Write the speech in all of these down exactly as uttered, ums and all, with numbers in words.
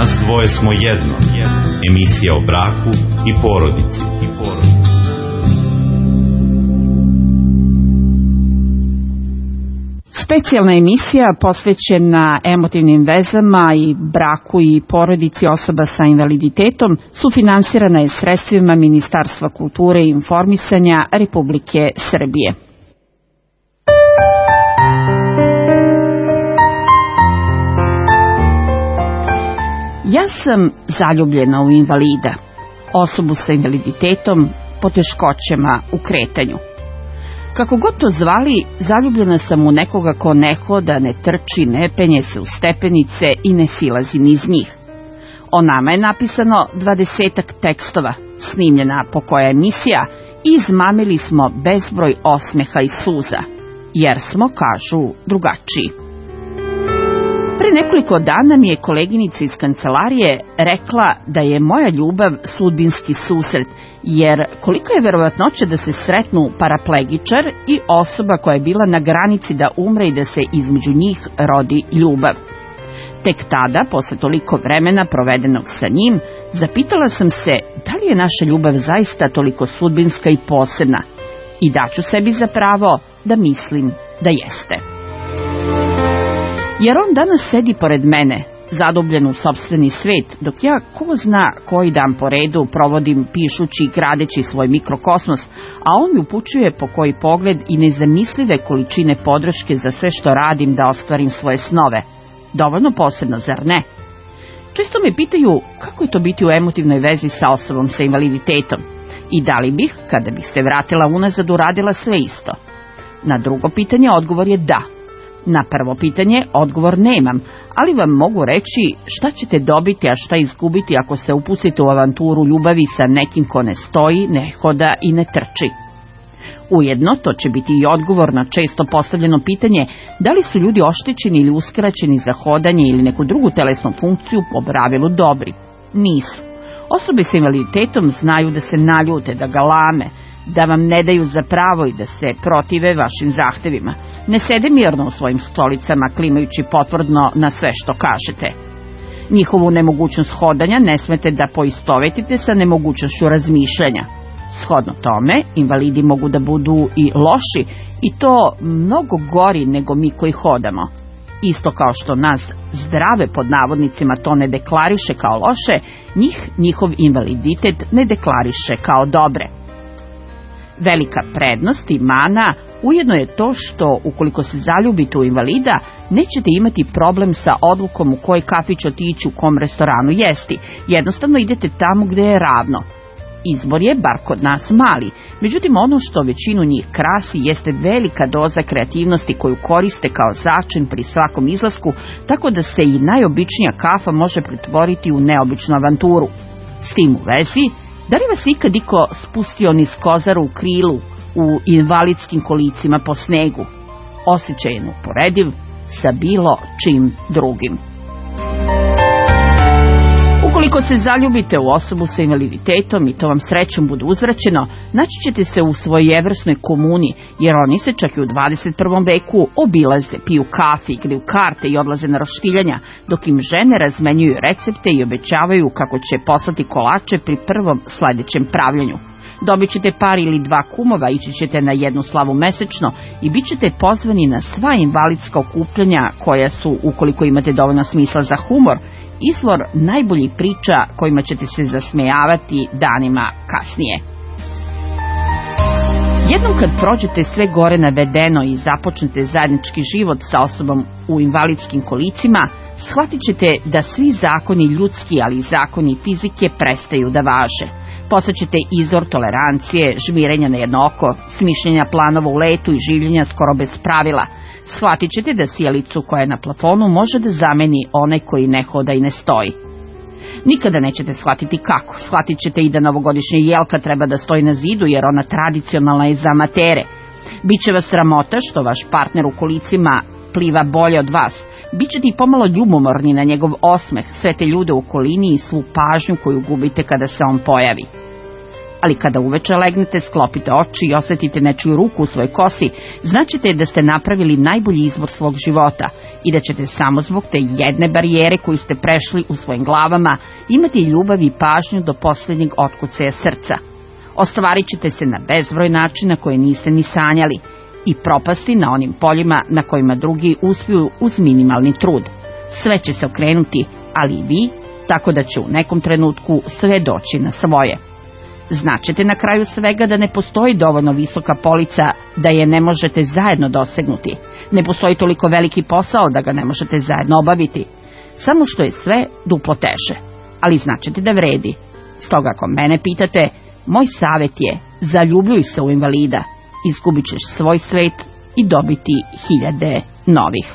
Nas dvoje smo jedno. Emisija o braku i porodici. Specijalna emisija posvećena emotivnim vezama i braku i porodici osoba sa invaliditetom sufinansirana je sredstvima Ministarstva kulture i informisanja Republike Srbije. Ja sam zaljubljena u invalida, osobu sa invaliditetom, poteškoćama u kretanju. Kako god to zvali, zaljubljena sam u nekoga ko ne hoda, ne trči, ne penje se u stepenice i ne silazi niz njih. O nama je napisano dvadesetak tekstova, snimljena po koja emisija, i izmamili smo bezbroj osmeha i suza, jer smo, kažu, drugačiji. Pre nekoliko dana mi je koleginica iz kancelarije rekla da je moja ljubav sudbinski susret, jer kolika je verovatnoća da se sretnu paraplegičar i osoba koja je bila na granici da umre i da se između njih rodi ljubav. Tek tada, posle toliko vremena provedenog sa njim, zapitala sam se da li je naša ljubav zaista toliko sudbinska i posebna, i daću sebi za pravo da mislim da jeste. Jer on danas sedi pored mene, zadubljen u sopstveni svet, dok ja ko zna koji dan po redu provodim pišući i gradeći svoj mikrokosmos, a on mi upućuje po koji pogled i nezamislive količine podrške za sve što radim da ostvarim svoje snove. Dovoljno posebno, zar ne? Često me pitaju kako je to biti u emotivnoj vezi sa osobom sa invaliditetom i da li bih, kada bih se vratila unazad, uradila sve isto. Na drugo pitanje odgovor je da. Na prvo pitanje odgovor nemam, ali vam mogu reći šta ćete dobiti, a šta izgubiti ako se upustite u avanturu ljubavi sa nekim ko ne stoji, ne hoda i ne trči. Ujedno, to će biti i odgovor na često postavljeno pitanje da li su ljudi oštećeni ili uskraćeni za hodanje ili neku drugu telesnu funkciju po pravilu dobri. Nisu. Osobe sa invaliditetom znaju da se naljute, da galame, da vam ne daju za pravo i da se protive vašim zahtevima. Ne sede mirno u svojim stolicama, klimajući potvrdno na sve što kažete. Njihovu nemogućnost hodanja ne smete da poistovetite sa nemogućnošću razmišljanja. Shodno tome, invalidi mogu da budu i loši, i to mnogo gori nego mi koji hodamo. Isto kao što nas zdrave pod navodnicima to ne deklariše kao loše, njih njihov invaliditet ne deklariše kao dobre. Velika prednost i mana ujedno je to što ukoliko se zaljubite u invalida, nećete imati problem sa odlukom u koji kafić otići, u kom restoranu jesti. Jednostavno idete tamo gde je ravno. Izbor je, bar kod nas, mali. Međutim, ono što većinu njih krasi jeste velika doza kreativnosti koju koriste kao začin pri svakom izlasku, tako da se i najobičnija kafa može pretvoriti u neobičnu avanturu. S tim u vezi, da li vas ikad iko spustio niz kozaru u krilu, u invalidskim kolicima po snegu? Osjećaj je neuporediv sa bilo čim drugim. Ukoliko se zaljubite u osobu sa invaliditetom i to vam srećom bude uzvraćeno, naći ćete se u svojevrsnoj komuni, jer oni se čak i u dvadeset prvom veku obilaze, piju kafe, igraju karte i odlaze na roštiljanja, dok im žene razmenjuju recepte i obećavaju kako će poslati kolače pri prvom sledećem pravljenju. Dobit ćete par ili dva kumova, ići ćete na jednu slavu mesečno i bit ćete pozvani na sva invalidska okupljanja koja su, ukoliko imate dovoljno smisla za humor, izvor najboljih priča kojima ćete se zasmejavati danima kasnije. Jednom kad prođete sve gore navedeno i započnete zajednički život sa osobom u invalidskim kolicima, shvatit ćete da svi zakoni ljudski, ali i zakoni fizike prestaju da važe. Postaćete izvor tolerancije, žmirenja na jedno oko, smišljenja planova u letu i življenja skoro bez pravila. Shvatit ćete da sjelicu koja je na plafonu može da zameni onaj koji ne hoda i ne stoji. Nikada nećete shvatiti kako. Shvatit ćete i da novogodišnja jelka treba da stoji na zidu, jer ona tradicionalna je za amatere. Biće vas sramota što vaš partner u kolicima pliva bolje od vas. Bićete i pomalo ljubomorni na njegov osmeh, sve te ljude u okolini i svu pažnju koju gubite kada se on pojavi. Ali kada uveče legnete, sklopite oči i osetite nečiju ruku u svojoj kosi, značite da ste napravili najbolji izbor svog života i da ćete samo zbog te jedne barijere koju ste prešli u svojim glavama imati ljubav i pažnju do posljednjeg otkucaja srca. Ostvarit ćete se na bezbroj načina koje niste ni sanjali i propasti na onim poljima na kojima drugi uspiju uz minimalni trud. Sve će se okrenuti, ali i vi, tako da će u nekom trenutku sve doći na svoje. Značite na kraju svega da ne postoji dovoljno visoka polica da je ne možete zajedno dosegnuti. Ne postoji toliko veliki posao da ga ne možete zajedno obaviti. Samo što je sve duplo teže. Ali značite da vredi. Stoga ako mene pitate, moj savjet je: zaljubljuj se u invalida, izgubit ćeš svoj svet i dobiti hiljade novih.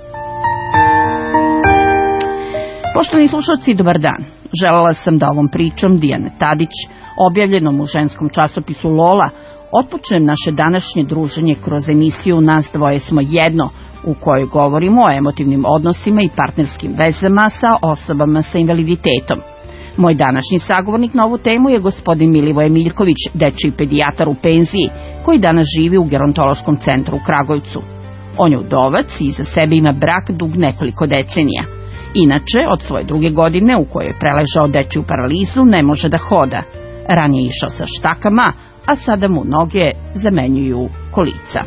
Poštovani slušalci, dobar dan. Želela sam da ovom pričom Dijane Tadić, objavljenom u ženskom časopisu Lola, otpočnem naše današnje druženje kroz emisiju Nas dvoje smo jedno, u kojoj govorimo o emotivnim odnosima i partnerskim vezama sa osobama sa invaliditetom. Moj današnji sagovornik na ovu temu je gospodin Milivoje Miljković, dečiji pedijatar u penziji, koji danas živi u gerontološkom centru u Kragujevcu. On je udovac i iza sebe ima brak dug nekoliko decenija. Inače, od svoje druge godine u kojoj je preležao dečiju paralizu ne može da hoda. Ranije je išao sa štakama, a sada mu noge zamenjuju kolica.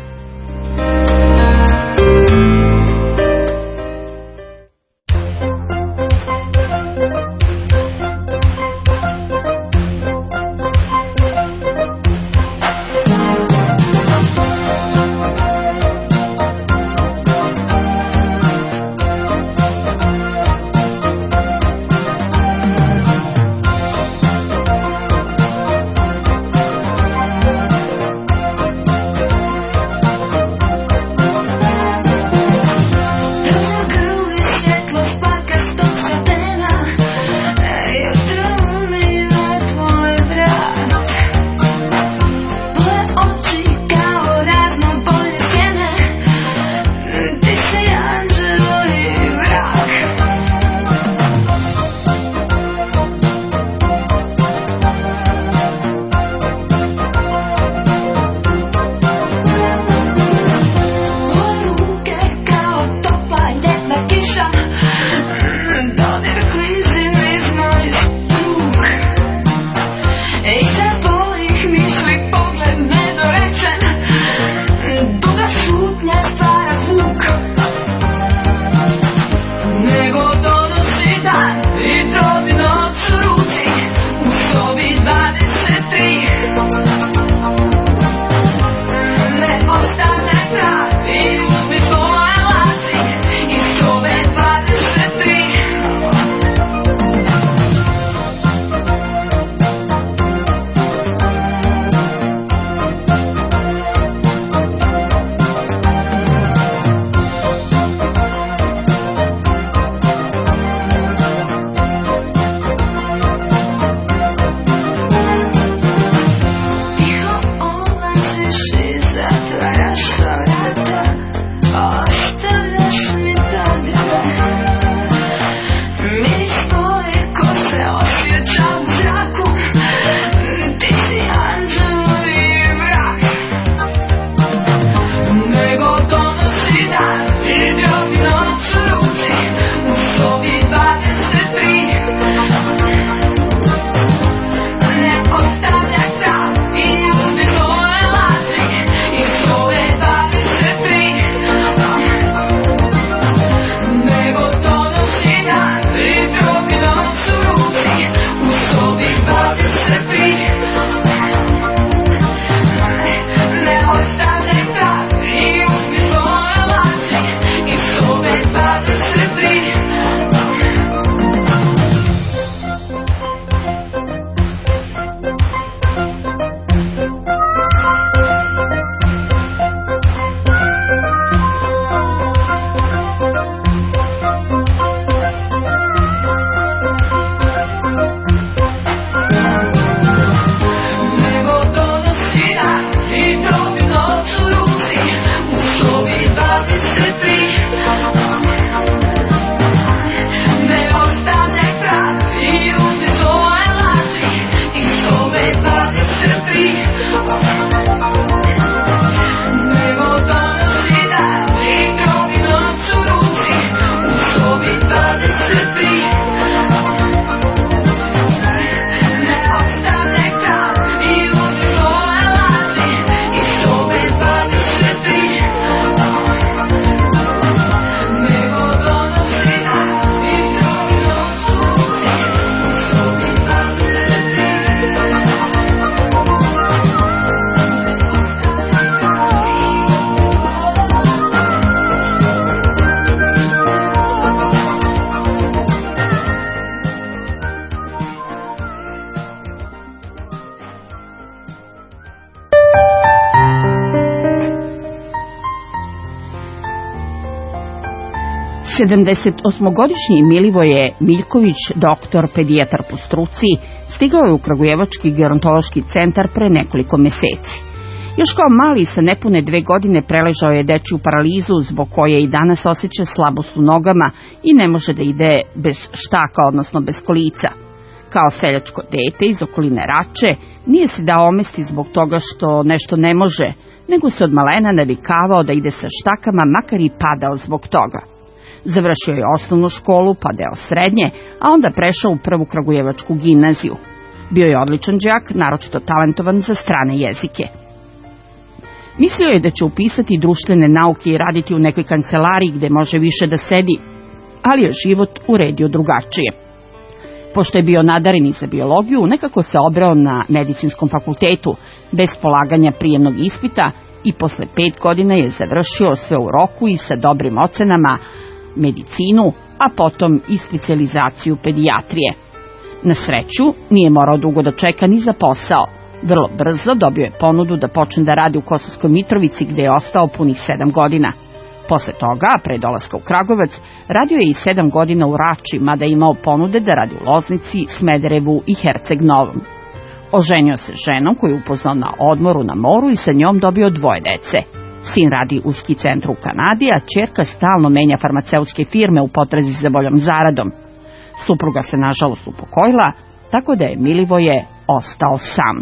sedamdesetosmogodišnji Milivoje Miljković, doktor pedijatar po struci, stigao je u Kragujevački gerontološki centar pre nekoliko meseci. Još kao mali sa nepune dve godine preležao je dečju paralizu zbog koje i danas osjeća slabost u nogama i ne može da ide bez štaka, odnosno bez kolica. Kao seljačko dete iz okoline Rače nije se dao omesti zbog toga što nešto ne može, nego se od malena navikavao da ide sa štakama, makar i padao zbog toga. Završio je osnovnu školu, pa deo srednje, a onda prešao u prvu Kragujevačku gimnaziju. Bio je odličan đak, naročito talentovan za strane jezike. Mislio je da će upisati društvene nauke i raditi u nekoj kancelariji gde može više da sedi, ali je život uredio drugačije. Pošto je bio nadaren i za biologiju, nekako se obrao na medicinskom fakultetu, bez polaganja prijemnog ispita, i posle pet godina je završio sve u roku i sa dobrim ocenama medicinu, a potom i specijalizaciju pedijatrije. Na sreću, nije morao dugo da čeka ni za posao. Vrlo brzo dobio je ponudu da počne da radi u Kosovskoj Mitrovici, gde je ostao punih sedam godina. Posle toga, pre dolaska u Kragujevac, radio je i sedam godina u Rači, mada je imao ponude da radi u Loznici, Smederevu i Herceg Novom. Oženio se ženom koju je upoznao na odmoru na moru i sa njom dobio dvoje dece. Sin radi u ski centru u Kanadi, a ćerka stalno menja farmaceutske firme u potrazi za boljom zaradom. Supruga se nažalost upokojila, tako da je Milivoje ostao sam.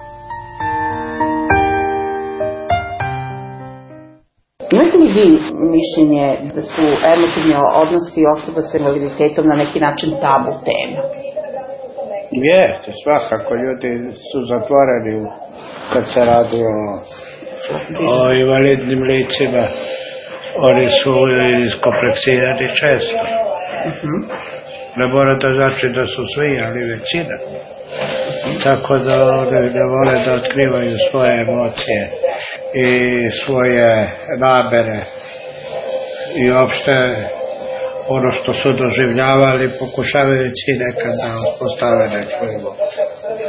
Imate li vi mišljenje da su emotivni odnosi osoba s invaliditetom na neki način tabu tema? Jeste, svakako ljudi su zatvoreni kad se radi o, o invalidnim licima. Oni su iskompleksirani često. Uh-huh. Ne mora da znači da su svi, ali većina. Uh-huh. Tako da oni ne vole da otkrivaju svoje emocije i svoje namere i uopšte ono što su doživljavali, pokušavajući nekad da postave neku emociju.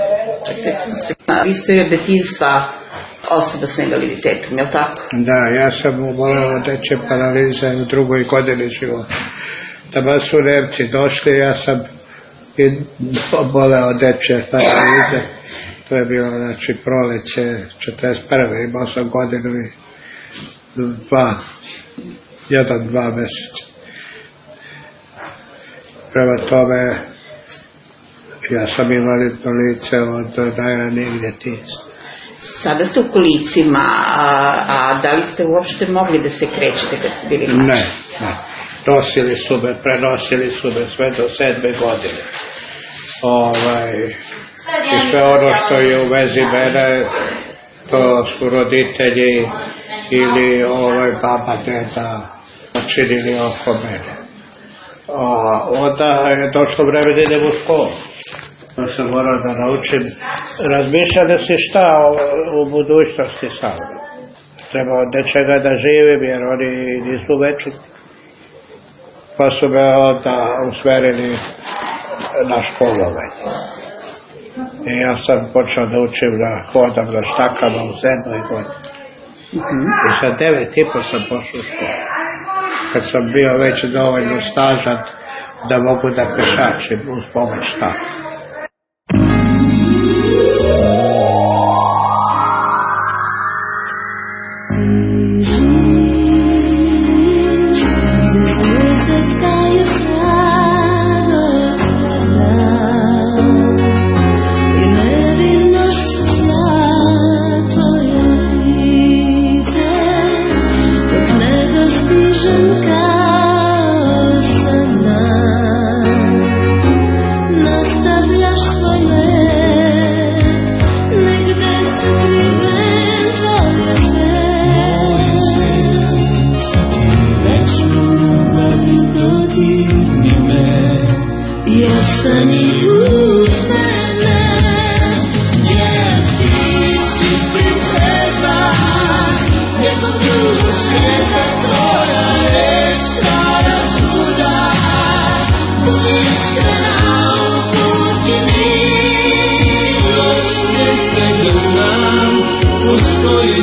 Vi ste od detinjstva osoba sa invaliditetom, je li tako? Da, ja sam oboleo dečje paralize u drugoj godini života. Tamo su Nemci došli, ja sam oboleo dečje paralize. To je bilo, znači, proleće četrdeset prve imao sam godinu i dva, jedan, dva meseca. Prema tome, ja sam invalidno lice od najranijeg djetinjstva. Sada ste u kolicima, a, a da li ste uopšte mogli da se krećete kad ste bili mlađi? Ne, ne. Nosili su me, prenosili su me sve do sedme godine. Ovaj... I sve ono što je u vezi mene, to su roditelji ili ovaj baba, deda načinili oko mene. A onda je došlo vreme da idem u školu. To sam morao da naučim. Razmišljam si šta u budućnosti sam. Treba od nečega da živim jer oni nisu večni. Pa su me onda usmerili na školovanje. I ja sam počeo da učim da hodam na štakama u sedmoj godini. Mm-hmm. I sa devet i po sam pošao u školu. Kad sam bio već dovoljno stažan da mogu da pešačim uz pomoć štaka.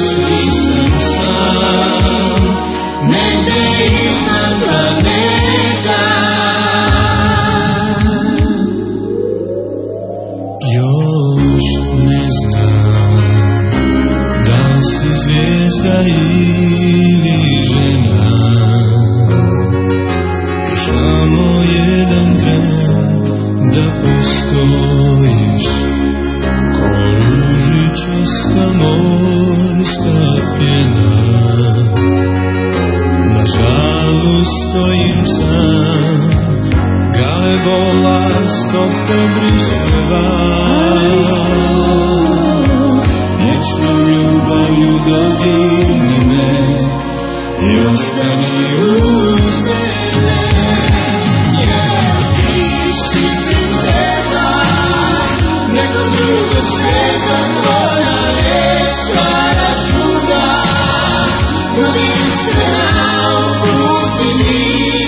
Negde iznad planete Kalebola stope briševa, vječnom ljubavlju dodirni me i ostani uz mene. Jer ti si princeza nekog drugog svijeta, tvoja reč stvara čuda, budi iskrena u putini.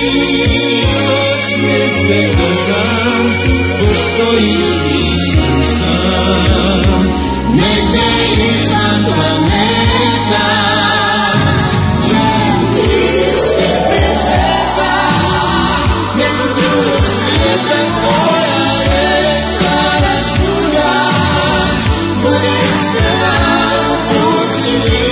Nego znam, postojiš, nisam sam, negde izvan planeta. Jer ti si princeza nekog drugog svijeta, tvoja reč stvara čuda, budi iskrena u putini.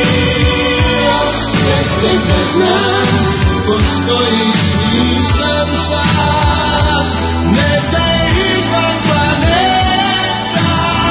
Osvijek tebe znam, postojiš, nisam sam, negde izvan planeta.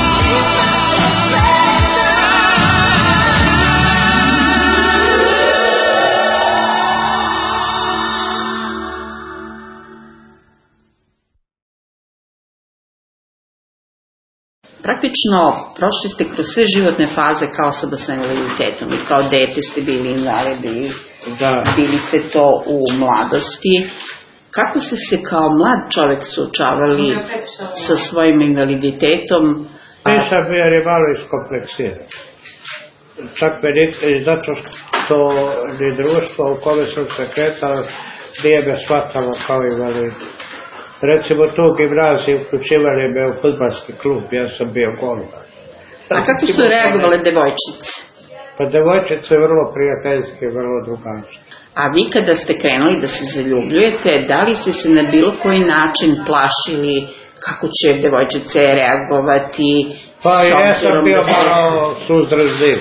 Praktično, prošli ste kroz sve životne faze kao osoba sa invaliditetom i kao dete ste bili invalidi, Da. bili ste to u mladosti. Kako ste se kao mlad čovjek suočavali sa svojim invaliditetom? Nisam bio jer je malo iskompleksiran. Čak me niti, zato što ni društvo u kome sam se kretao nije me shvatalo kao invalid. Recimo tu u gimnaziji uključivali me u fudbalski klub, ja sam bio golman. A kako su reagovale devojčice? Pa devojčice vrlo prijateljske, vrlo drugačije. A vi kada ste krenuli da se zaljubljujete, da li ste se na bilo koji način plašili kako će devojčice reagovati? Pa ja sam bio malo suzdržljiv.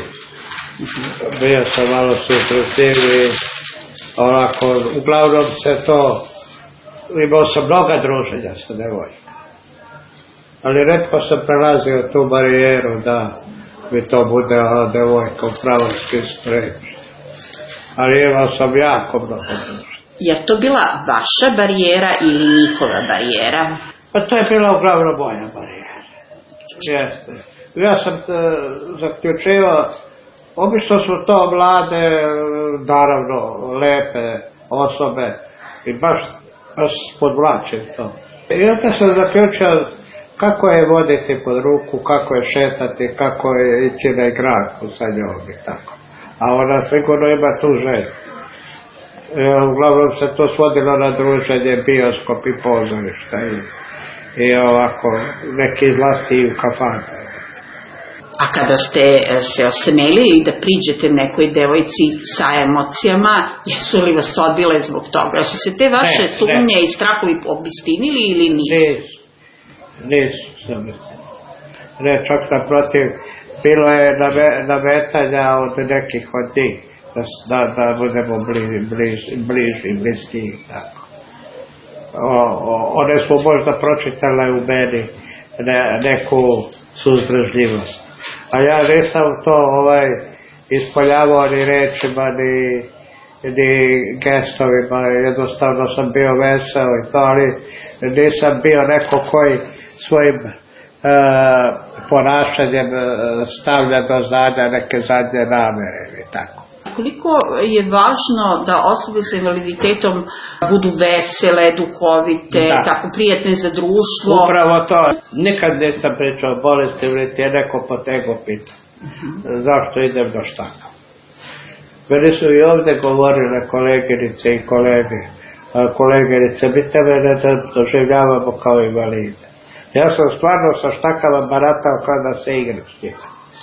Bio sam malo suzdržljiv i onako, uglavnom se to, imao sam mnoga druženja sa devojkom. Ali retko sam prelazio tu barijeru da mi to bude ona devojka u pravom smislu reči. Ali imao sam jako mnogo druženja. Je to bila vaša barijera ili njihova barijera? Pa to je bila uglavnom moja barijera. Jeste. Ja sam e, zaključivao, obično su to mlade, naravno, lepe osobe i baš, baš podvlačim to. I onda sam zaključio kako je voditi pod ruku, kako je šetati, kako je ići na igračku sa njom i tako. A ona sigurno ima tu želju. E, uglavnom se to svodilo na druženje, bioskop i pozorišta i, i ovako neki izlasti u kafane. A kada ste se osemelili da priđete nekoj devojci sa emocijama, jesu li vas odbile zbog toga? Su se te vaše ne, sumnje ne. i strahovi obistinili ili nisu? Nisu. Nisu sam. Ne, čak naprotiv, bilo je nametanja od nekih od njih, da, da, da budemo bliži, bliži, bliži, bliski i tako. O, o, one smo možda pročitale u meni ne, neku suzdržljivost. A ja nisam to ovaj, ispoljavao ni rečima, ni, ni gestovima, jednostavno sam bio veseo i to, ali nisam bio neko koji svojim e, ponašanjem e, stavlja do znanja neke zadnje namere i tako. Koliko je važno da osobe sa invaliditetom budu vesele, duhovite, da. tako prijatne za društvo? Upravo to. Nikad nisam pričao o bolesti, ili ti je neko potego pita. Uh-huh. Zašto idem do štaka? Meni su i ovdje govorile koleginice i kolege. Koleginice, mi tebe ne doživljavamo kao invalide. Ja sam stvarno sa štakama baratao kao da se igram s njima.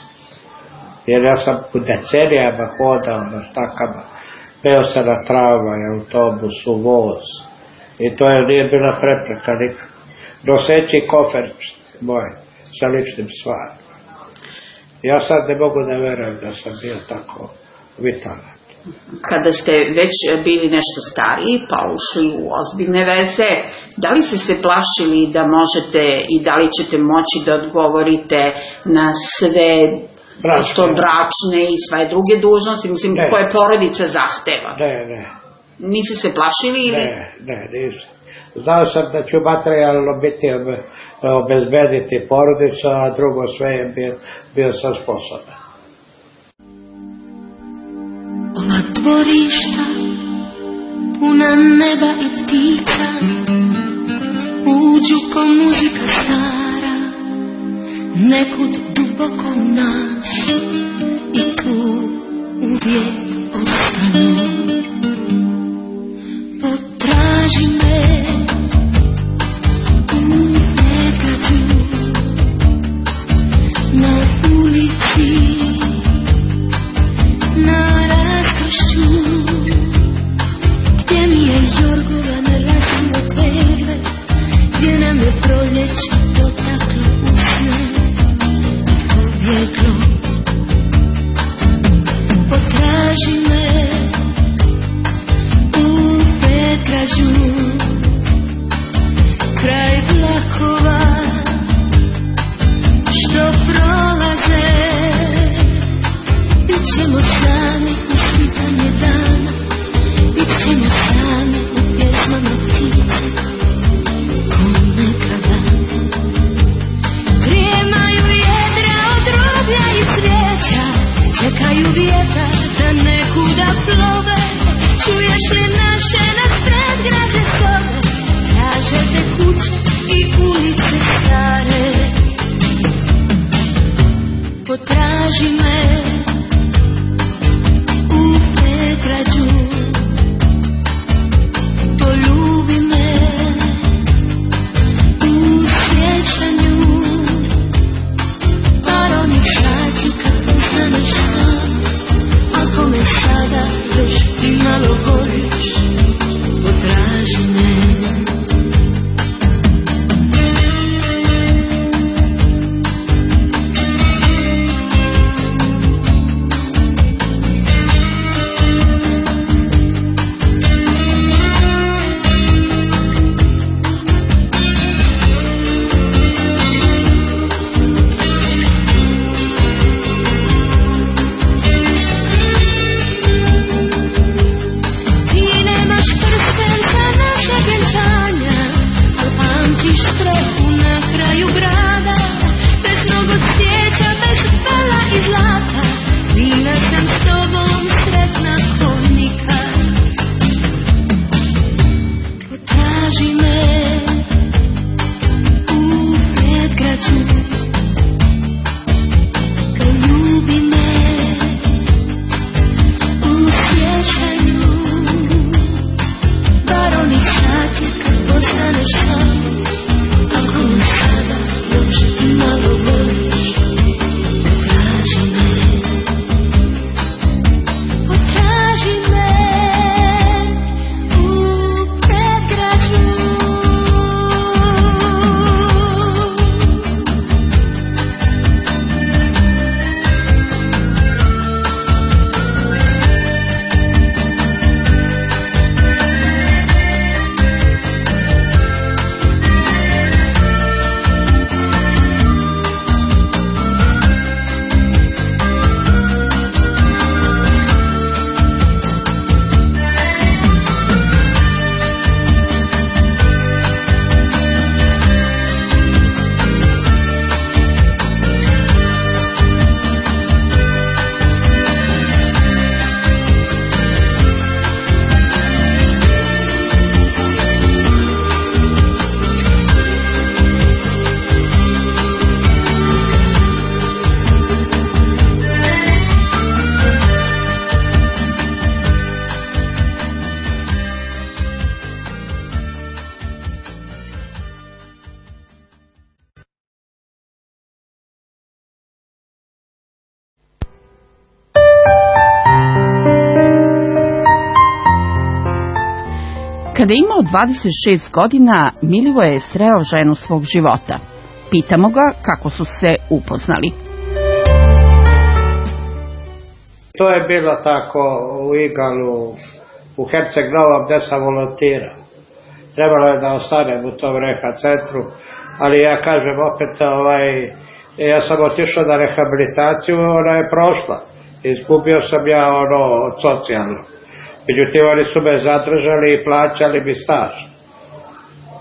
Jer ja sam u decenijama hodao na štakama, peo se na tramvaj, autobus, u voz. I to je nije bila prepreka nikako. Noseći kofer moj sa ličnim stvarima. Ja sad ne mogu da verujem da sam bio tako vitalan. Kada ste već bili nešto stariji pa ušli u ozbiljne veze, da li ste se plašili da možete i da li ćete moći da odgovorite na sve što bračne i sve druge dužnosti, mislim, ne. koje porodica zahteva? Ne, ne. Niste se plašili ili? Ne, ne, nisam. znao sam da ću materijalno biti obezbediti porodicu, a drugo sve je bio, bio sam sposoban. Ova dvorišta puna neba i ptica uđu ko muzika stara nekud duboko u nas i tu uvijek ostanu. Potraži me u nekadu na ulici, na raskršću gdje mi je jorgovan rasno perle, gdje nam je proljeće dotaklo usne i pobjeglo. Potraži me u Petražu, kraj vlakova što prolaze. Bit ćemo sami u svitanje dana, bit ćemo sami u pjesmama ptice, ko nekada. Grijemaju jedra od rublja i cvijeća, čekaju vjetar da nekuda plove. Čuješ li naše naspred građe sobe, traže te kuće i ulice stare. Potraži me u Petražu, poljubi me u sjećanju, par onih sati kad postaneš sam. Ako me sada još i malo voliš, potraži me. Kada je imao dvadeset šest godina, Milivoje je sreo ženu svog života. Pitamo ga kako su se upoznali. To je bilo tako u Igalu, u Herceg Novom, gde sam volontirao. Trebalo je da ostanem u tom reha centru, ali ja kažem opet, ovaj, ja sam otišao na rehabilitaciju, ona je prošla. Izgubio sam ja ono od socijalno. Međutim, oni su me zadržali i plaćali mi staž.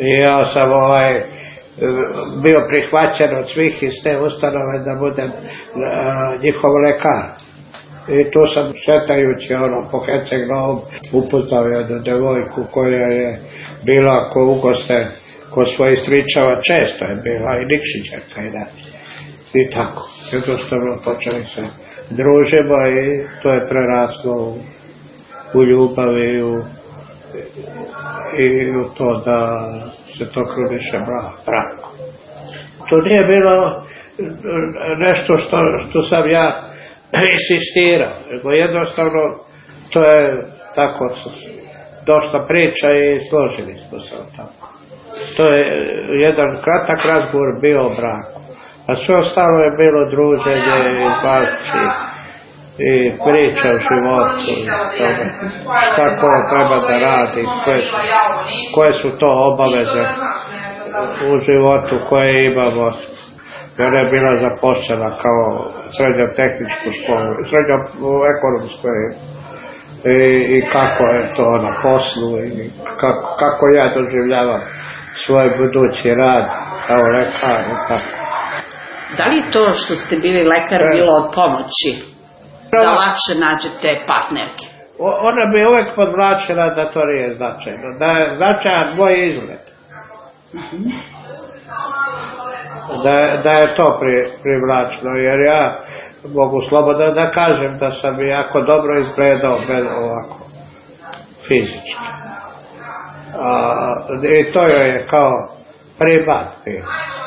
I ja sam ovaj, bio prihvaćen od svih iz te ustanove da budem uh, njihov lekar. I tu sam šetajući ono, po Herceg-Novom upoznao jednu devojku koja je bila ko ugoste kod svojih stričeva, često je bila i Nikšićarka i da. I tako, jednostavno počeli se družimo i to je preraslo u, u ljubav i u, i u to da se to kruniše brako. To nije bilo nešto što, što sam ja insistirao, nego jednostavno to je tako došla priča i složili smo se tako. To je jedan kratak razgovor bio o braku, a sve ostalo je bilo druženje i bašći i priča o životu i tome, kako treba da radi, koje, koje su to obaveze u životu koje imamo. Ona je bila zaposlena kao srednja tehničku školu, srednja ekonomsku i, i kako je to na poslu i kako, kako ja doživljavam svoj budući rad kao lekar i tako. Da li to što ste bili lekar bilo od pomoći da lakše nađete partnerke? Ona bi uvek podvlačila da to nije značajno, da je značajan moj izgled. Mm-hmm. Da, da je to pri, privlačno, jer ja mogu slobodno da kažem da sam jako dobro izgledao ovako fizički. A, i to je kao primat bio.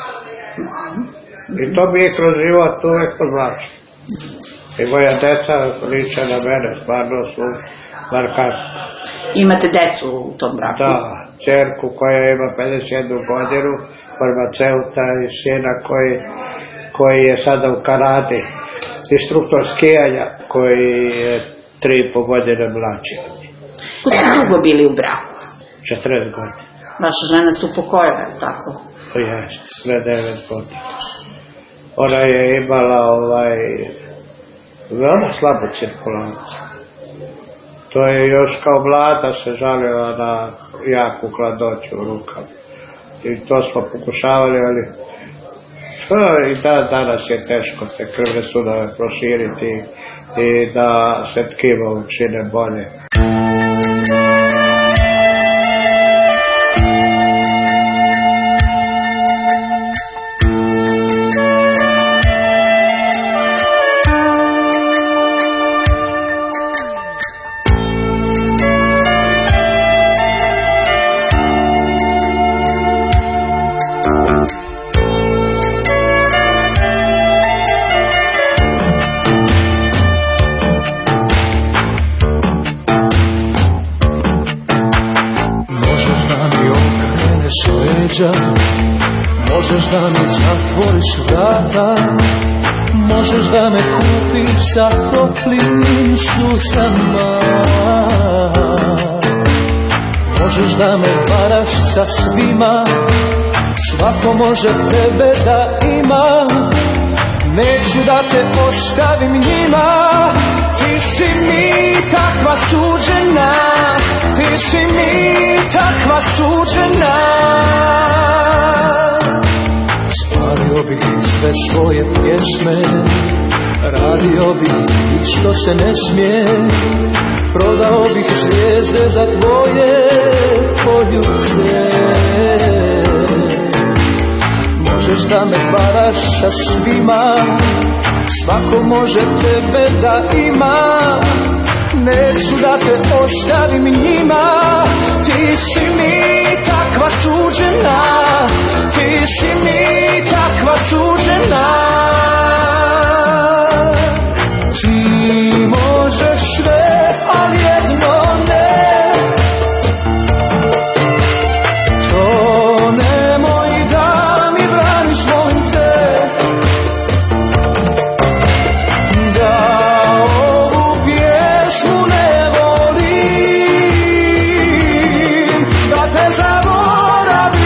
I to mi je kroz život uvek podvlačilo. I moja deca liče na mene, stvarno su markantni. Imate decu u tom braku? Da, čerku koja ima pedeset jednu godinu, farmaceuta i sina koji, koji je sada u Kanadi, instruktor skijanja, koji je tri i po godine mlađi. Ko ste dugo bili u braku? četrnaest godina. Vaša žena se upokojila, je tako? Jeste, sve devet godina. Ona je imala ovaj, veoma slabu cirkulaciju. To je još kao mlada se žalila na jaku hladnoću u rukama. I to smo pokušavali, ali što i da, danas je teško te krvne sudove proširiti i da se tkivo učine bolje. Možeš da mi zatvoriš vrata, možeš da me kupiš sa toplim susama, možeš da me varaš sa svima, svako može tebe da ima, neću da te ostavim njima, ti si mi takva suđena, ti si mi takva suđena. Spalio bih sve svoje pjesme, radio bih i što se ne smije, prodao bih zvijezde za tvoje poljuce. Možeš da me varaš sa svima, svako može tebe da ima, neću da te ostavim njima, ti si mi takva suđena, ti si mi takva suđena. Ti možeš sve, ali jedno ne, to nemoj da mi braniš, molim te, da ovu pjesmu ne volim, da te zaboravim.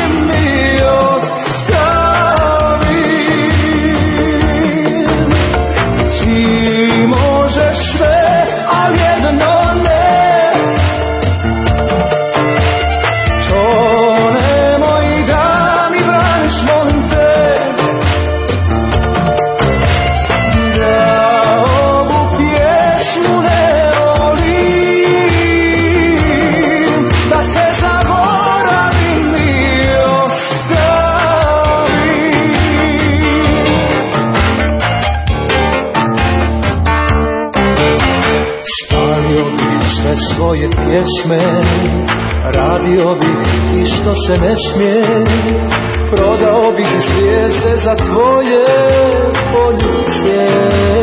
htio bih i što se ne smije. Prodao bih zvijezde za tvoje poljuce.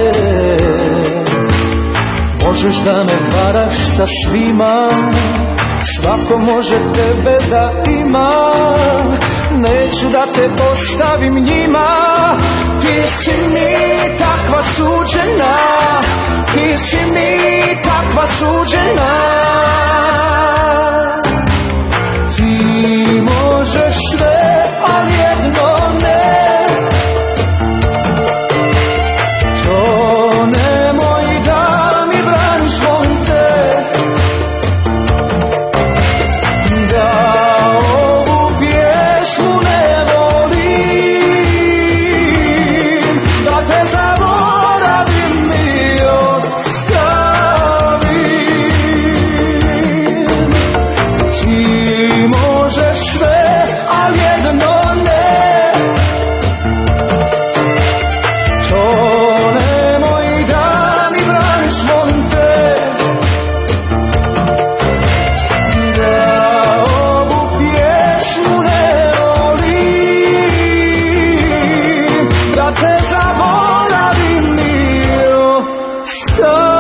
Možeš da me varaš sa svima, svako može tebe da ima. Neću da te postavim njima, ti si mi takva suđena, ti si mi takva suđena. Ti možeš sve, ali jedno ne. To nemoj da mi braniš, molim te, da ovu pjesmu ne volim, da te zaboravim i ostavim. Ti možeš sve, ali jedno ne. To nemoj da mi braniš, molim te, da ovu pjesmu ne volim, da te zaboravim i ostavim.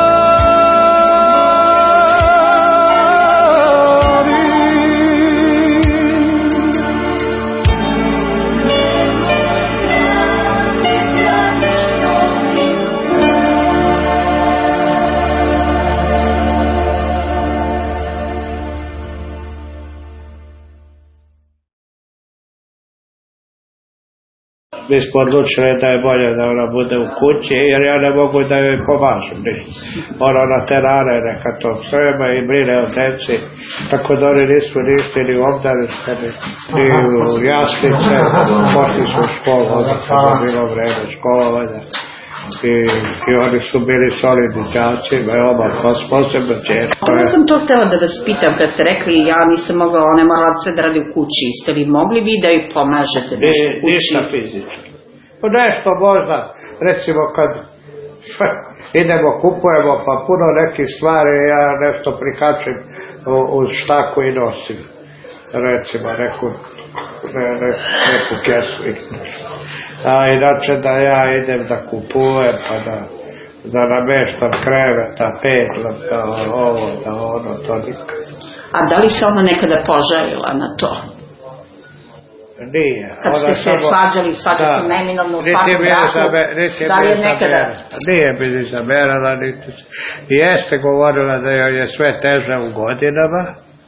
Mi smo odlučili da je bolje da ona bude u kući, jer ja ne mogu da joj pomažem ništa. Ona na terane neka to sprema i brine o deci, tako da oni nisu ništa ni u obdaništeni, ni u jaslice, pošli su u školu, onda kada je bilo vreme školovanja. I, i oni su bili solidni đaci, veoma posebno često. Ja sam to htela da vas pitam, kad ste rekli ja nisam mogla, ona je morala sve da radi u kući, ste li mogli vi da joj pomažete nešto u kući? Ništa fizički. Pa nešto možda, recimo kad idemo, kupujemo, pa puno nekih stvari, ja nešto prikačem uz štaku i nosim. Recimo neku, ne, ne, neku kesu i nešto. A inače da ja idem da kupujem, pa da, da nameštam kreveta, peglom, da ovo, da ono, to nikad. A da li se ona nekada požalila na to? Nije. Kad ste se svađali, svađali su neminovno u svakom braku, da li je nekada? Nije bi ni zamerala, niti. Jeste govorila da joj je sve teže u godinama,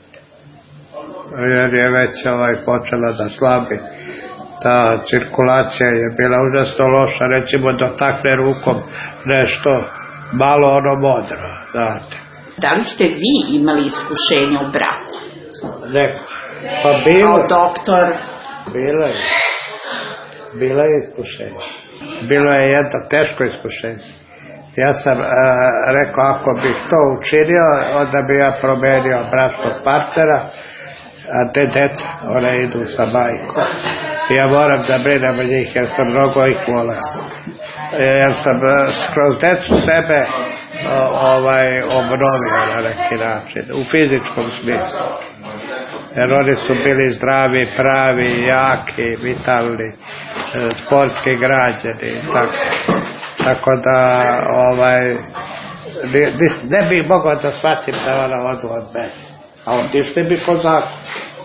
jer je već ovaj počela da slabi. Ta cirkulacija je bila užasno loša, recimo dotakne rukom nešto malo ono modro, znate. Da li ste vi imali iskušenja u braku? Neko. Pa bilo. Kao doktor? Bilo je. Bilo je iskušenje. Bilo je jedno teško iskušenje. Ja sam uh, rekao, ako bih to učinio, onda bi ja promenio bračnog partnera, a te deca, one idu sa majkom. Ja moram da brinem o njih, jer sam mnogo ih voleo. Jer sam kroz decu sebe ovaj, obnovio na neki način, u fizičkom smislu. Jer oni su bili zdravi, pravi, jaki, vitalni, sportski građani. Tako, tako da ovaj, ne, ne bih mogao da shvatim da ona odu od mene. A otišli bi po zakonu.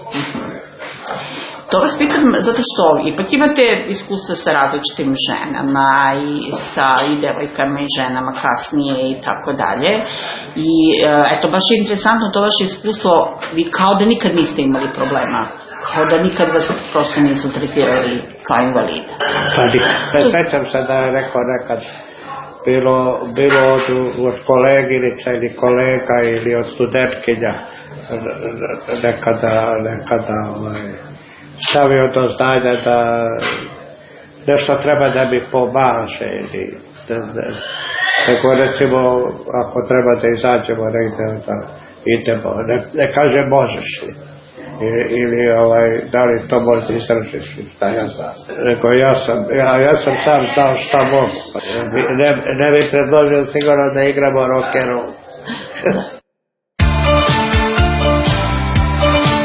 To vas pitam zato što ipak imate iskustva sa različitim ženama i sa i devojkama i ženama kasnije i tako dalje. I eto, baš je interesantno to vaše iskustvo, vi kao da nikad niste imali problema, kao da nikad vas prosto nisu tretirali kao invalida. Pa nikad. Ne sećam se da je rekao nekad, bilo, bilo od, od koleginica ili kolega ili od studentkinja, nekada, nekada ovaj, stavio do znanja da nešto treba da mi pomaže ili da, da, tako recimo ako treba da izađemo negde da idemo, ne, ne kaže možeš li ili, ili ovaj, da li to možda izdržiš, šta ja znam. Rekao, ja sam, ja, ja sam sam znao šta mogu. Ne, ne bi predložio sigurno da igramo rock and roll.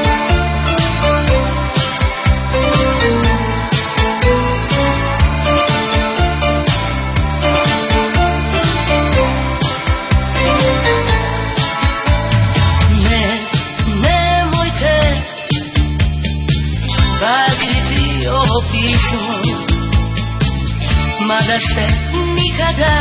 baciti ovo pismo, mada se nikada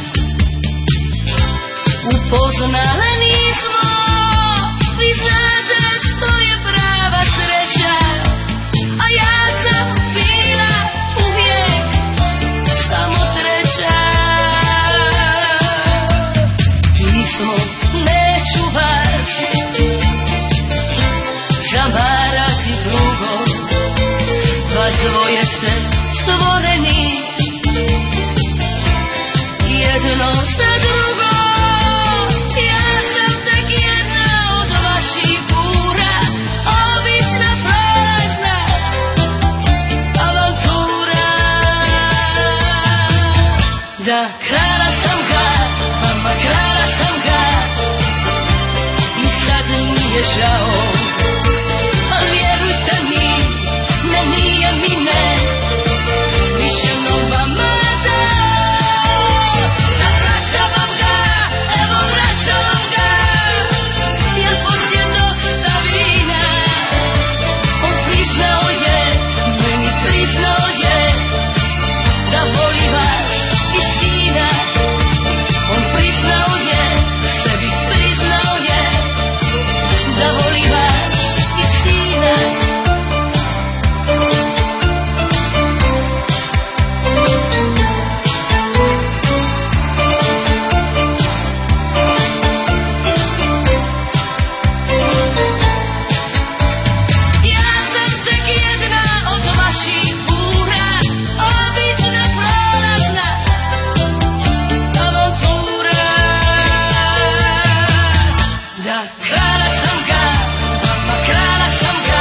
upoznale nismo. Vi znate što je prava sreća, a ja sam bila uvijek samo treća. Pismo, neću vas zavarati drugo, vas dvoje ste stvoreni jedno za drugo. Ja sam tek jedna od vaših bura, obična prolazna avantura. Da, krala sam ga, mama, krala sam ga, i sad mi je žao, ali vjerujte mi, ne, nije mi ne, više nova mada. Sad vraćavam ga, evo vraćavam ga, jer poslije dosta vina on priznao je, meni priznao je, da voli vas i sina. On priznao je, sebi priznao je, da voli vas i sina. Ja sam tek jedna od vaših bura, obična prolazna avantura. Da, krala sam ga, mama, krala sam ga,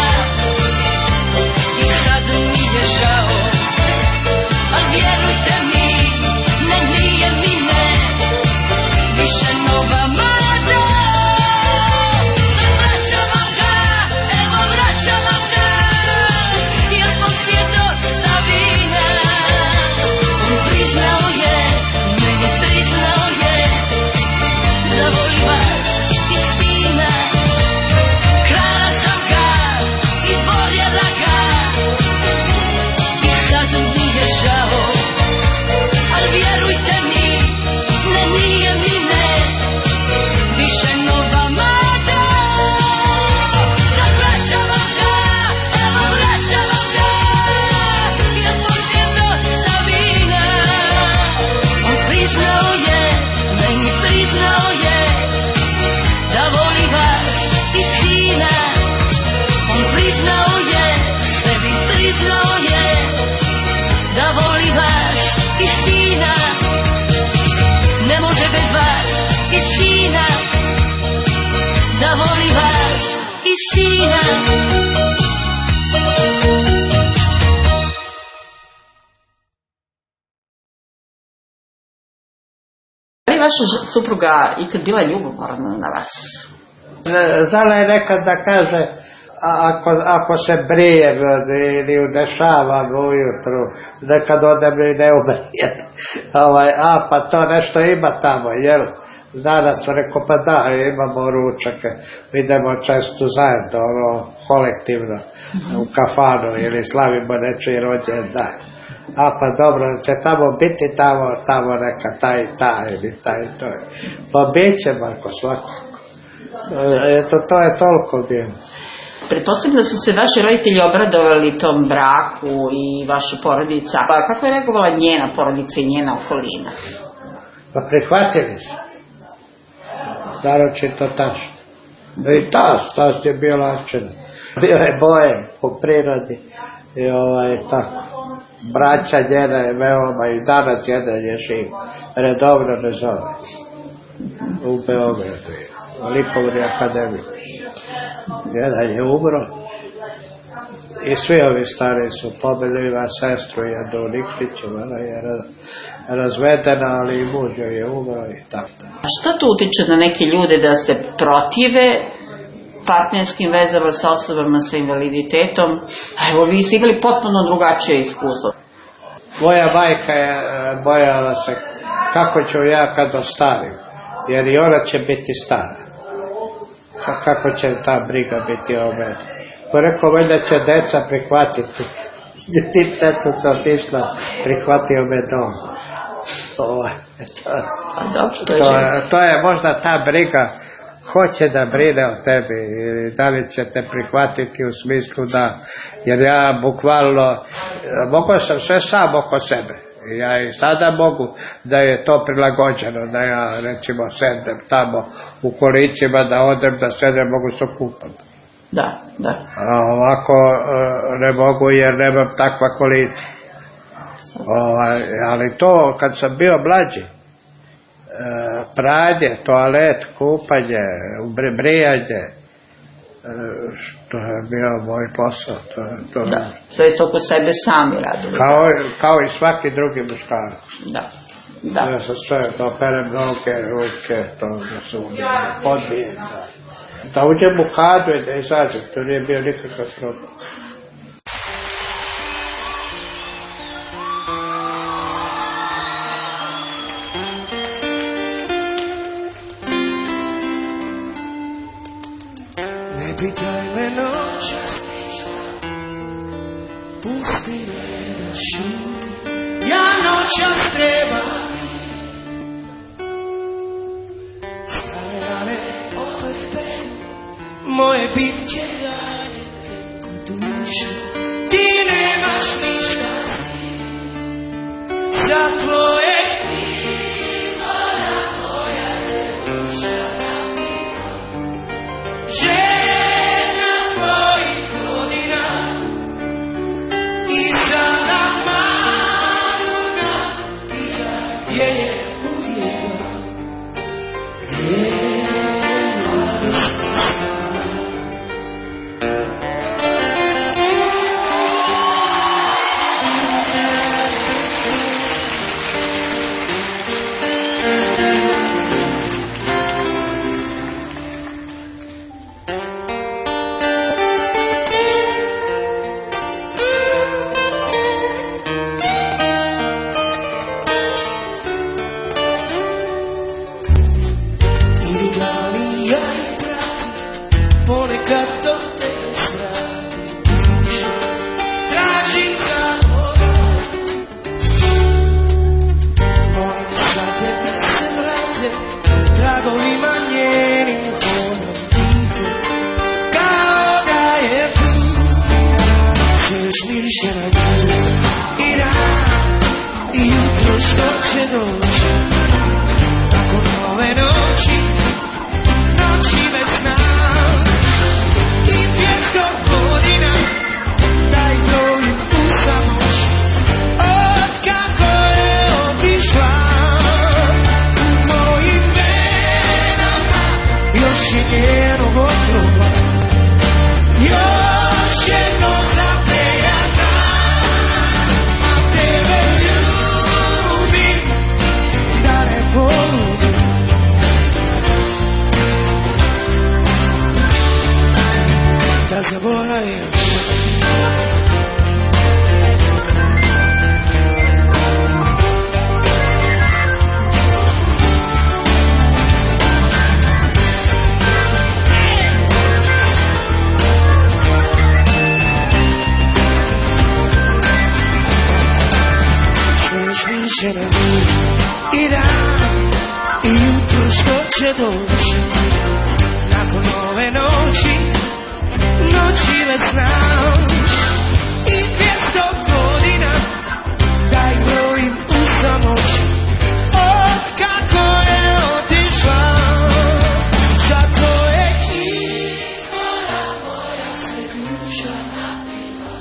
i sad mi je žao, al vjerujte mi, ne, nije mi ne, više nova mada. Sad vraćavam ga, evo vraćavam ga, jer poslije dosta vina on priznao je, meni priznao je, da voli vas i sina. Krala sam ga i voljela ga, i sad mi je žao, al vjerujte mi, ne, nije mi ne, više nova mada. Sad vraćavam ga, evo vraćavam ga, jer poslije dosta vina on priznao je, meni priznao je, da voli vas i sina. On priznao je, sebi priznao je, da voli vas i sina. Ne može bez vas i sina, da voli vas i sina. Da li je vaša ž- supruga ikad bila ljubomorna na vas? Z- Znala je nekad da kaže, a- ako, ako se brijem ili udešavam ujutru, nekad ode mi ne ubrijem. Ovaj, a, pa to nešto ima tamo, jel? Danas sam rekao, pa da, imamo ručake, idemo često zajedno, ono, kolektivno, u kafanu ili slavimo nečiji rođendan. A pa dobro, će tamo biti tamo, tamo neka taj i taj ili taj i to. Pa bit će, Marko, svakako. Eto, to je toliko bilo. Pretpostavljam da su se vaši roditelji obradovali tom braku i vaša porodica. Pa kako je reagovala njena porodica i njena okolina? Pa prihvatili su. Naročito taš. I tas, tas je bio lačen. Bio je bojem po prirodi. I ovaj, tako. Braća njena je veoma, i danas jedan je živ. Redovno ne zove. U Beogradu je. U Likovnoj akademiji. Jedan je umro. I svi ovi stari su pobili, ima sestru jednu u Nikšiću, ona je raz, razvedena, ali i muž joj je umro i tako. A što to utiče na neke ljude da se protive partnerskim vezama sa osobama sa invaliditetom? A evo, vi ste imali potpuno drugačije iskustvo. Moja majka je e, bojala se kako ću ja kad ostarim, jer i ona će biti stara. Kako će ta briga biti o meni? Pa rekao, valjda će deca prihvatiti. Ti teto se otišla, prihvatio me dom. To, to, to je možda ta briga, hoće da brine o tebi, da li će te prihvatiti u smislu da, jer ja bukvalno, mogao sam sve sam oko sebe. Ja i sada mogu da je to prilagođeno, da ja recimo sedem tamo u kolicima, da odem, da sedem, mogu se kupam. Da, da. A ovako ne mogu jer nemam takva kolica. Ovaj, ali to kad sam bio mlađi, pranje, toalet, kupanje, brijanje, što je bio moj posao. To, to, da, to je oko sebe sami radili. Kao, kao i svaki drugi muškarac. Da, da. Ja sam sve, da operem noge, ruke, to da se podbijem. Da, da uđem u kadu i da izađem, to nije bio nikakav problem. Pitaj me noćas, pusti me da šutim, ja noćas trebam. Stare rane opet peku, moje bitke dalje teku duše. Ti nemaš ništa za tvoje izvora moja se duša. I dan i jutro što će doći nakon ove noći, noći bez sna i dvjesto godina da ih brojim u samoći od kako je otišla. Zato je izvora moja se duša napila,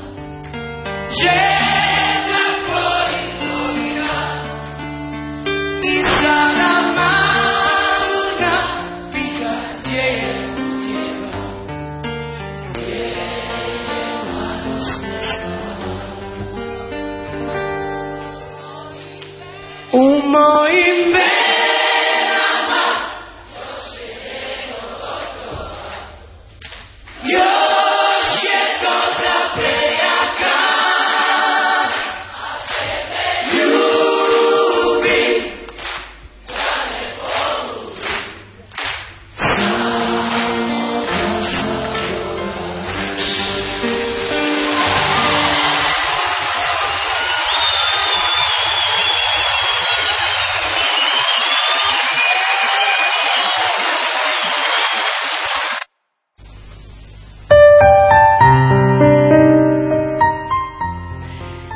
žena tvojih godina i sada maluna pita gdje je utjeva, gdje je mladosna stava. U mojim venama još je gotovo, još je doza prejaka,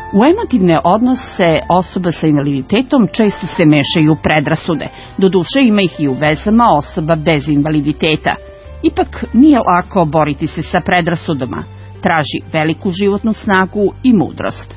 U emotivne odnose osoba sa invaliditetom često se mešaju predrasude. Doduše ima ih i u vezama osoba bez invaliditeta. Ipak nije lako boriti se sa predrasudama. Traži veliku životnu snagu i mudrost.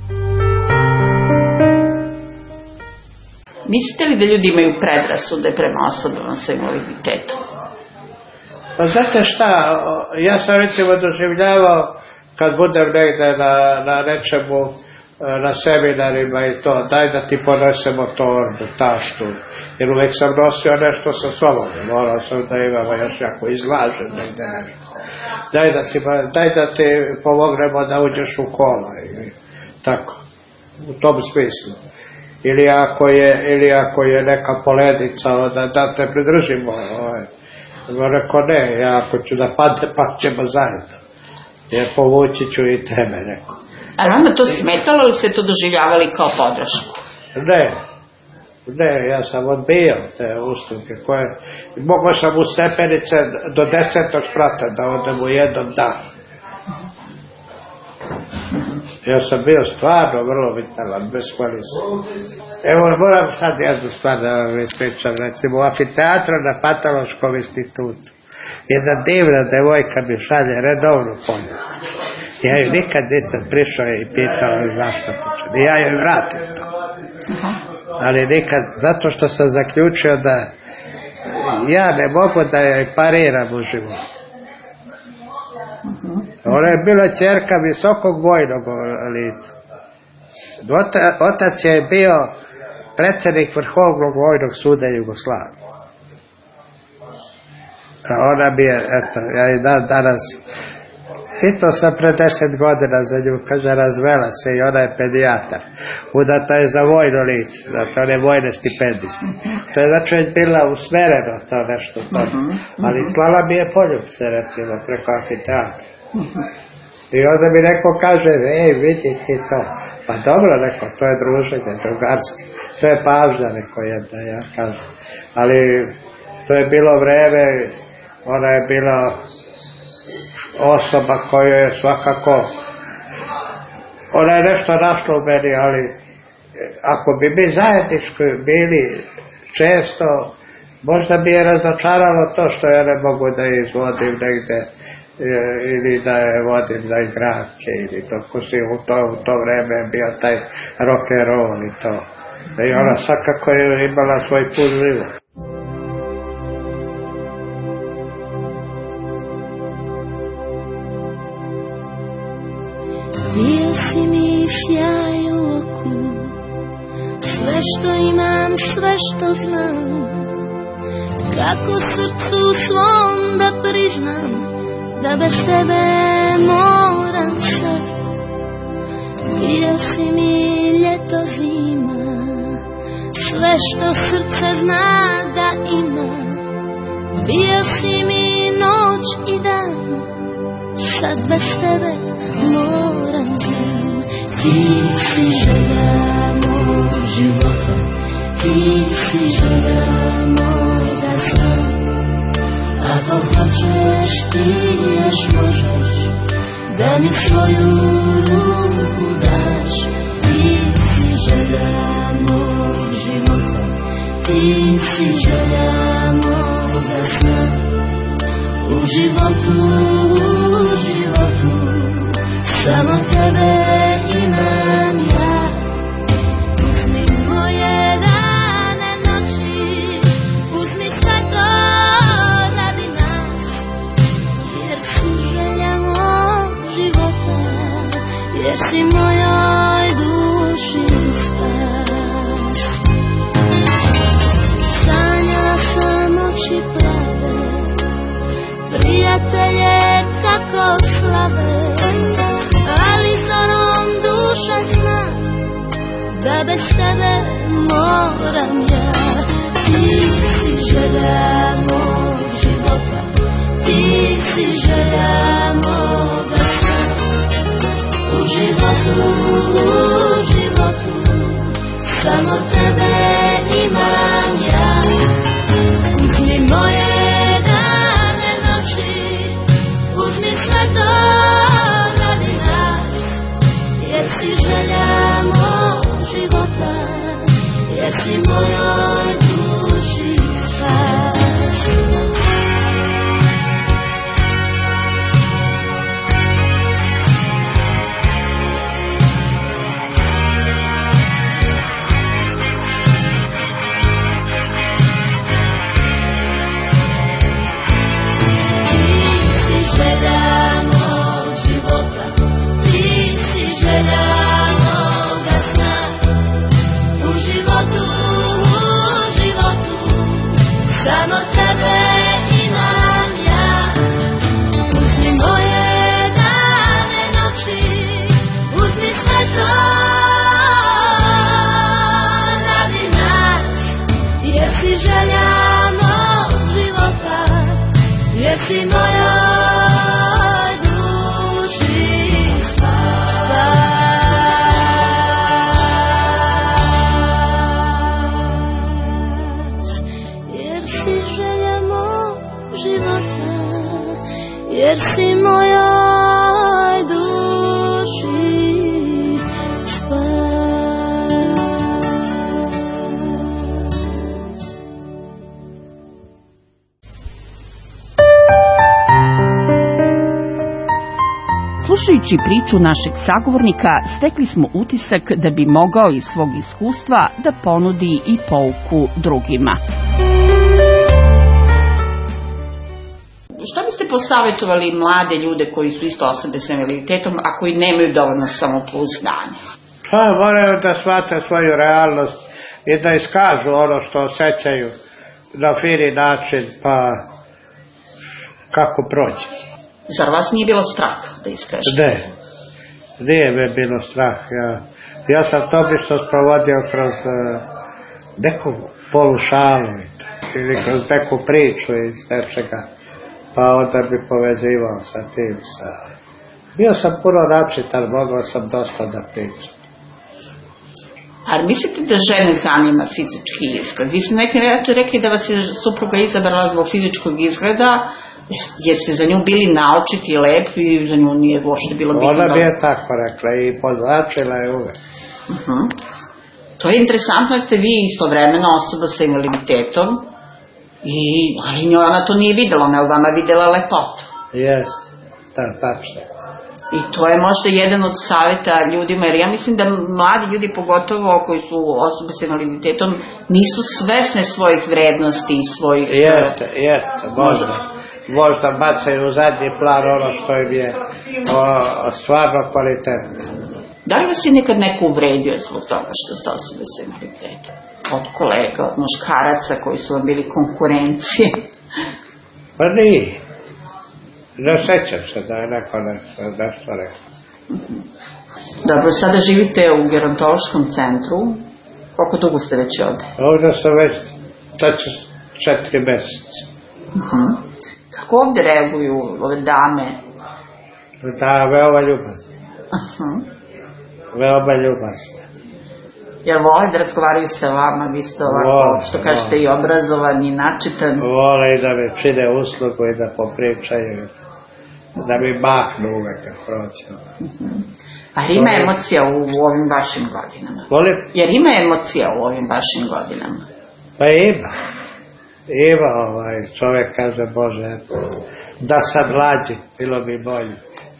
Mislite li da ljudi imaju predrasude prema osobama sa invaliditetom? Pa znate šta, ja sam recimo doživljavao kad budem negde na, na nečemu, na seminarima i to, daj da ti ponesemo torbu, taštu, jer uvek sam nosio nešto sa sobom, morao sam da imamo još jako izlažen negde nešto. Daj da ti, daj da ti pomognemo da uđeš u kola, ili tako, u tom smislu. Ili ako je, ili ako je neka poledica, onda da te pridržimo, ovaj. Rekao ne, ja ako ću da padne, pa ćemo zajedno. Jer povući ću i tebe, rekao. A vama to smetalo ili ste to doživljavali kao podršku? Ne, ne, ja sam odbijao te usluge koje... Mogao sam u stepenice do desetog sprata da odem u jednom danu. Ja sam bio stvarno vrlo vitalan, bez koalicije. Evo, moram sad jednu stvar da vam ispričam, recimo u amfiteatru na Patološkom institutu. Jedna divna devojka mi šalje redovnu poruku. Ja ju nikad nisam prišao i pitao zašto tiče. I ja joj vratim to. Ali nikad, zato što sam zaključio da ja ne mogu da joj pariram u životu. Ona je bila ćerka visokog vojnog lica. Otac je bio predsjednik Vrhovnog vojnog suda Jugoslavije. A ona mi je, eto, ja i dan danas, pitao sam pre deset godina za nju, kaže, razvela se i ona je pedijatar. Udata je za vojno lice, zato one vojne stipendiste. To je znači bila usmereno to nešto tome. Ali slala mi je poljubce, recimo, preko amfiteatra. I onda mi neko kaže, ej, vidi ti to. Pa dobro, neko, to je druženje, drugarski. To je pažnja, neko jedna, ja kažem. Ali to je bilo vreme, ona je bila osoba koja je svakako, ona je nešto našla u meni, ali ako bi mi zajednički bili često, možda bi je razočaralo to što ja ne mogu da je izvodim negde ili da je vodim na igračke ili to, ko si u to, u to vreme bio taj rock and roll i to. I ona svakako je imala svoj put život. Bio si mi sjaj u oku, sve što imam, sve što znam, kako srcu svom da priznam, da bez tebe moram se. Bio si mi ljeto, zima, sve što srce zna da ima. Bio si mi noć i dan, sad bez tebe moram se. Ti si želja mog života, ti si želja moga sna. Ako hoćeš, ti još možeš da mi svoju ruku daš. Ti si želja mog života, ti si želja moga sna. U životu, u životu, samo tebe imam ja. Uzmi moje dane, noći, uzmi sve to radi nas. Jer si želja mog života, jer si mojoj duši spas. Sanjala sam oči plave, prijatelje kako slave, ali zorom duša zna da bez tebe moram ja. Ti si želja mog života, ti si želja moga sna. U životu, u životu, samo tebe imam ja. Uzmi moje dane, noći, uzmi sve to radi nas. Jer si želja mog života, jer si mojoj duši spas. Želja mog života, ti si želja moga sna. U životu, u životu, samo tebe imam ja. Uzmi moje dane, noći, uzmi sve to radi nas. Jer si želja mog života, jer si moja jer si mojoj duši spas. Slušajući priču našeg sagovornika, stekli smo utisak da bi mogao iz svog iskustva da ponudi i pouku drugima. Šta biste posavjetovali mlade ljude koji su isto osobe s invaliditetom, a koji nemaju dovoljno samopouzdanja? Pa moraju da shvate svoju realnost i da iskažu ono što osjećaju na fini način, pa kako prođe. Zar vas nije bilo strah da iskažete? Ne, nije me bilo strah. Ja, ja sam to obično sprovodio kroz uh, neku polušalu ili kroz neku priču iz nečega. Pa onda bi povezivao sa tim. Sa... Bio sam puno načitan, mogao sam dosta da pričam. Ali mislite da žene zanima fizički izgled? Vi ste neki reči rekli da vas je supruga izabrala zbog fizičkog izgleda, jer ste za nju bili naočiti i lepi i za nju nije uopšte bilo bitno. Ona mi je tako rekla i podlačila je uvek. Uh-huh. To je interesantno jer ste vi istovremeno osoba sa invaliditetom. I, ali njoj ona to nije videla, ona je vama videla lepotu. Jeste, da, tačno. I to je možda jedan od savjeta ljudima, jer ja mislim da mladi ljudi, pogotovo koji su osobe s invaliditetom, nisu svesne svojih vrednosti i svojih... Jeste, jeste, možda. Možda bacaju u zadnji plan ono što im je o, stvarno kvalitetno. Da li vas je nekad neko uvredio zbog toga što ste osobe s invaliditetom? Od kolega, od muškaraca koji su vam bili konkurencije? Pa nije. Ne sećam se da je neko nešto, nešto rekao. Dobro, sada živite u gerontološkom centru. Koliko dugo ste već ovde? Ovde sam već tačno četiri meseca. Uh-huh. Kako ovde reaguju ove dame? Da, veoma ljubazne. Uh-huh. Veoma ljubazne. Jel vole da razgovaraju sa vama, vi ste ovako, vole, što kažete, vole. I obrazovan i načitan? Vole i da mi čine uslugu i da popričaju, da mi mahnu uvek kad proći. Uh-huh. A ima vole. Emocija u, u ovim vašim godinama? Volim? Jer ima emocija u ovim vašim godinama? Pa ima. Ima ovaj, čovjek kaže, Bože, da sam mlađi, bilo bi bolje.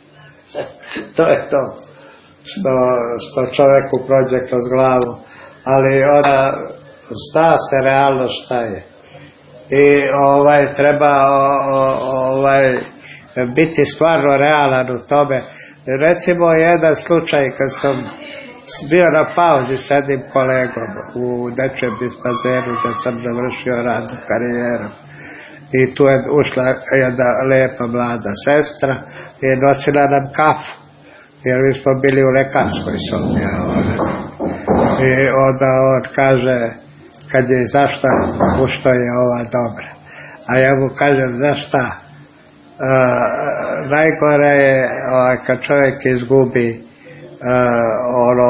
To je to. Što, što čovjeku prođe kroz glavu, ali onda zna se realno šta je. I ovaj, treba ovaj, biti stvarno realan u tome. Recimo jedan slučaj kad sam bio na pauzi s jednim kolegom u dečjem dispazenu gdje sam završio radnu karijeru. I tu je ušla jedna lepa mlada sestra i nosila nam kafu. Jer mi smo bili u lekarskoj sobi. I onda on kaže, kad je zašta, u što je ova dobra. A ja mu kažem, znaš šta, uh, najgore je uh, kad čovjek izgubi uh, ono,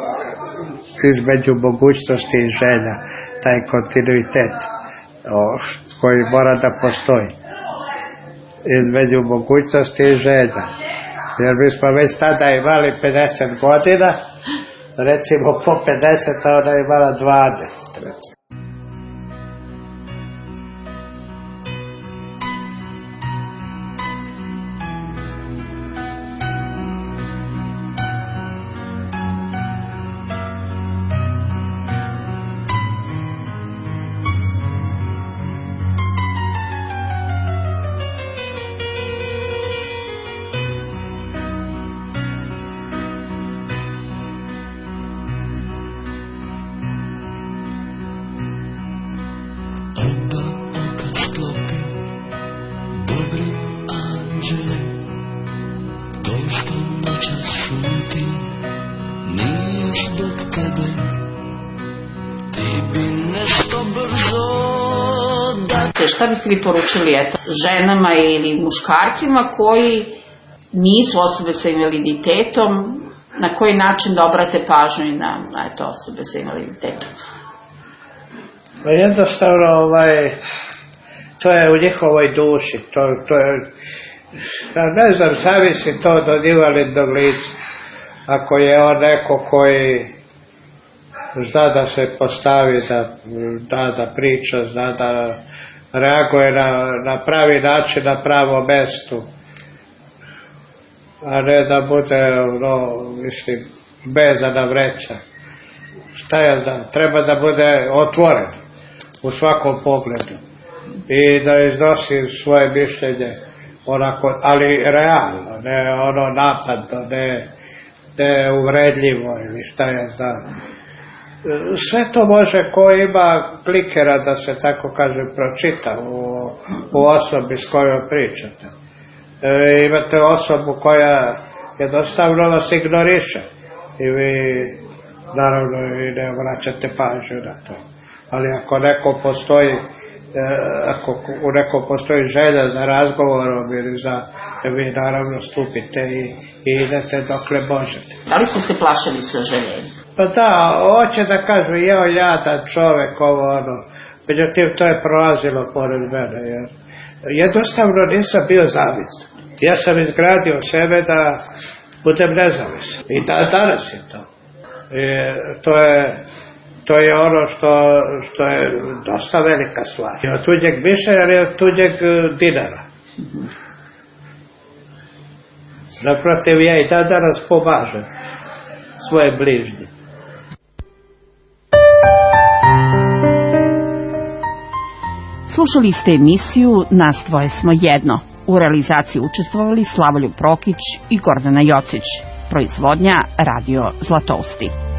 između mogućnosti i želja, taj kontinuitet uh, koji mora da postoji. Između mogućnosti i želja. Jer mi smo već tada imali pedeset godina, recimo po pedeset, a ona je imala dvadeset, recimo. Šta biste vi poručili eto, ženama ili muškarcima koji nisu osobe sa invaliditetom, na koji način da obrate pažnju na, na eto, osobe sa invaliditetom? Pa jednostavno, ovaj, to je u njihovoj duši, to, to je, ne znam, zavisi to od invalidnog lica. Ako je on neko koji zna da se postavi, da, da, da priča, zna da reaguje na, na pravi način, na pravom mestu, a ne da bude, no, mislim, bezana vreća. Šta ja znam, treba da bude otvoren u svakom pogledu i da iznosi svoje mišljenje onako, ali realno, ne ono napadno, ne, ne uvredljivo ili šta ja znam. Sve to može ko ima klikera, da se tako kaže, pročita u, u osobi s kojom pričate. E, imate osobu koja jednostavno vas ignoriše i vi naravno i ne vraćate pažnju na to. Ali ako neko postoji, e, ako u nekom postoji želja za razgovorom ili za, vi naravno stupite i, i idete dokle možete. Da li ste se plašili sa željenjem? Pa da, hoće da kažu, jeo jadan čovek, ovo ono, međutim to je prolazilo pored mene, jer jednostavno nisam bio zavisan. Ja sam izgradio sebe da budem nezavisan. I da, danas je to. I to je, to je ono što, što je dosta velika stvar. I od tuđeg mišljenja ili od tuđeg dinara. Naprotiv, ja i da danas pomažem svoje bližnje. Slušali ste emisiju Nas dvoje smo jedno. U realizaciji učestvovali Slavoljub Prokić i Gordana Jocić. Proizvodnja Radio Zlatousti.